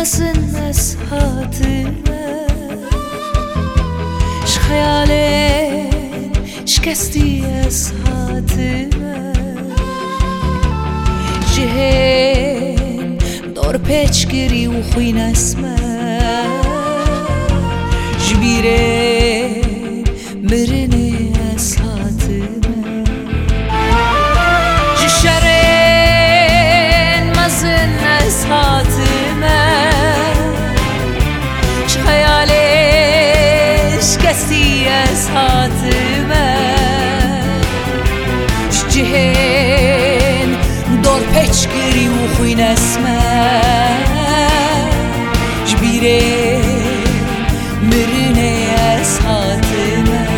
مزن از حاتمه خیالین شکستی از حاتمه جهین دور پیچ گری و خوین اسمه جبیره مرنه از حاتمه جشرین مزن از حاتمه خیالش کسی از حاتمه جهین دور پیچ گری و خوین اسمه جبیره مرنه از حاتمه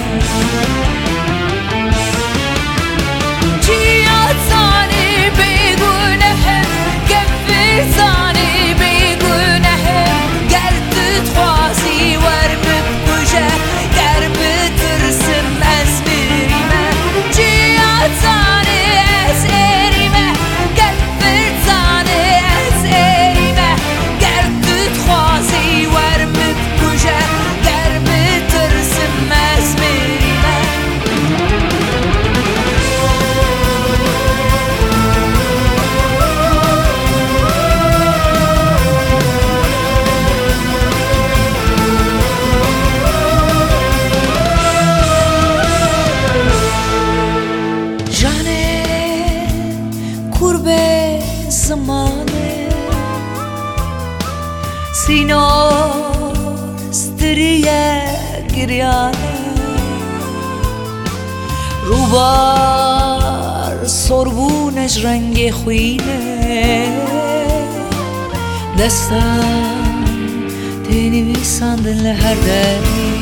جیاد زانی بگونهم گفت زانی بگونهم گردت خوازی ور بکشه گر بترسم از بریمه جیاد زانی از اریمه گفت زانی از اریمه گردت خوازی ور بکشه گر بترسم از بریمه kurbe zamanı Sinor striye giryane Rubar sorbunش رنگ خوینه دستم تنویساندن لهر دری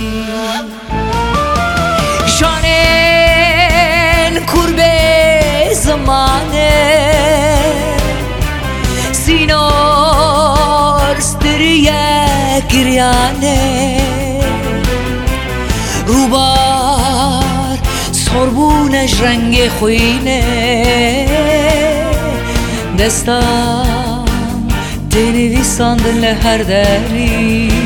جانن kurbe zamanı Sinor striye giryane Rubar sorbunش رنگ خوینه دستم تنویساندن لهر دری